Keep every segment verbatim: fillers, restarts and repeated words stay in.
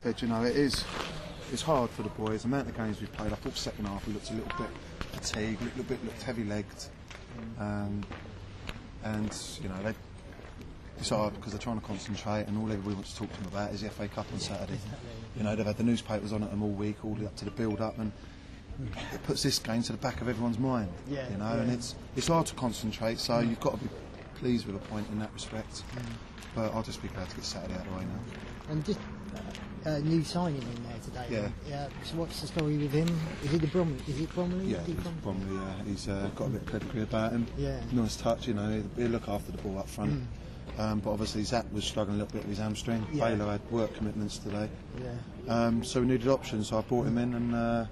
But you know, it is. It's hard for the boys. The amount of games we've played, I thought second half we looked a little bit fatigued, a little bit looked heavy-legged, um, and you know they. It's hard because they're trying to concentrate, and all everybody wants to talk to them about is the F A Cup on Saturday. You know, they've had the newspapers on at them all week, all up to the build-up, and it puts this game to the back of everyone's mind. Yeah, you know, yeah. and it's it's hard to concentrate. So you've got to be pleased with a point in that respect. But I'll just be glad to get Saturday out of the way now. And just a uh, new signing in there today. Yeah. Yeah. So what's the story with him? Is he the Bromley? Is it Bromley? Yeah, Is he he's from- Bromley. Yeah, he's uh, got a bit of pedigree about him. Yeah. Nice touch, you know. He'll, he'll look after the ball up front. Mm. Um, but obviously Zach was struggling a little bit with his hamstring. Yeah. Baylor had work commitments today. Yeah. Um, so we needed options, so I brought him in, and uh,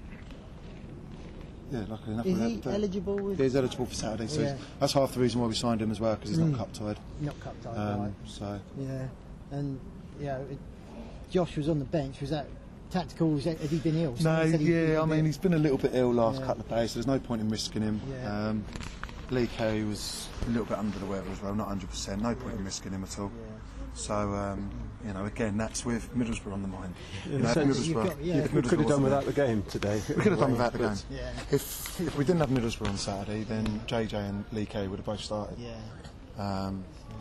yeah, luckily enough, Is we he had, uh, eligible with? He's eligible for Saturday, so Yeah. he's, that's half the reason why we signed him as well, because he's Mm. not cup tied. Not cup tied, Um, right? So Yeah. And yeah, it, Josh was on the bench. Was that tactical? Was that, had he been ill? no, Someone said he'd been yeah, a I mean bit- he's been a little bit ill last Yeah. couple of days, so there's no point in risking him. Yeah. Um, Lee Carey was a little bit under the weather as well, not one hundred percent. No point in risking him at all. Yeah. So um, you know, again, that's with Middlesbrough on the mind. You know, if so Middlesbrough, you've got- yeah. if We Middlesbrough could have done wasn't without there- the game today. We could have done without the game. Yeah. If if we didn't have Middlesbrough on Saturday, then J J and Lee Carey would have both started. Yeah. Um,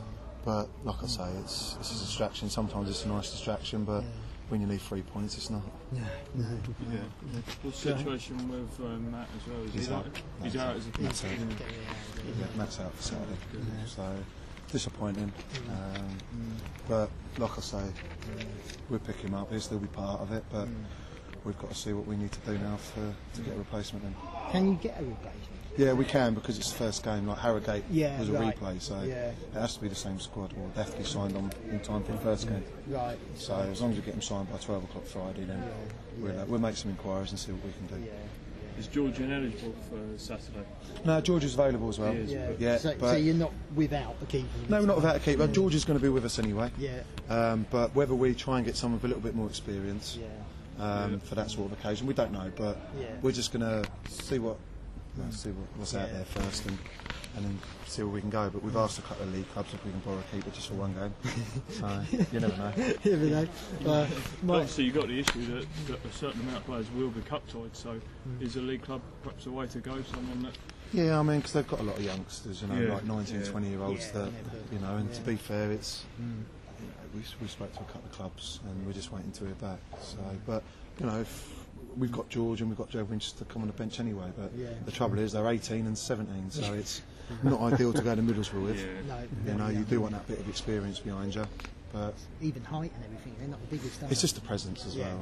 but like I say, it's it's a distraction. Sometimes it's a nice distraction, but Yeah. when you need three points, it's not. No. No. Yeah. What's the situation with um, Matt as well? Is He's he out. out? He's out as a Matt's out. Yeah. Yeah, Matt's out for Saturday, Yeah. so disappointing. Um, but like I say, we'll pick him up. He'll still be part of it, but we've got to see what we need to do now for to get a replacement in. Can you get a replacement? Yeah, we can, because it's the first game. Like Harrogate Yeah, was a right. replay, so Yeah. it has to be the same squad, or they have to be signed on in time for the first game. Right. So as long as we get them signed by twelve o'clock Friday, then Yeah, we'll, yeah. uh, we'll make some inquiries and see what we can do. Yeah. Is Georgian eligible for Saturday? No, George is available as well. He is. Yeah. Yeah, so, but- so you're not without the keeper. No, we're not without a keeper. George is going to be with us anyway. Yeah. Um, but whether we try and get someone with a little bit more experience Yeah. um, Yeah. for that sort of occasion, we don't know. But Yeah. we're just going to see what you know, see what, what's out Yeah. there first, and and then see where we can go. But we've asked a couple of league clubs if we can borrow a keeper just for one game. So you never know. You never know. Uh, But my, obviously, you've got the issue that, that a certain amount of players will be cup tied. So, is a league club perhaps a way to go? Someone that Yeah, I mean, because they've got a lot of youngsters, you know, Yeah. like nineteen, Yeah. twenty year olds Yeah, that, yeah, you know, and yeah. to be fair, it's, you know, we, we spoke to a couple of clubs and we're just waiting to hear back. So, but, you know, if we've got George and we've got Joe Winchester to come on the bench anyway, but Yeah. the trouble is they're eighteen and seventeen, so it's not ideal to go to Middlesbrough with. yeah. no, You know, yeah. you do want that bit of experience behind you, but Even height and everything. They're not the biggest. are it's they? just the presence as Yeah. well.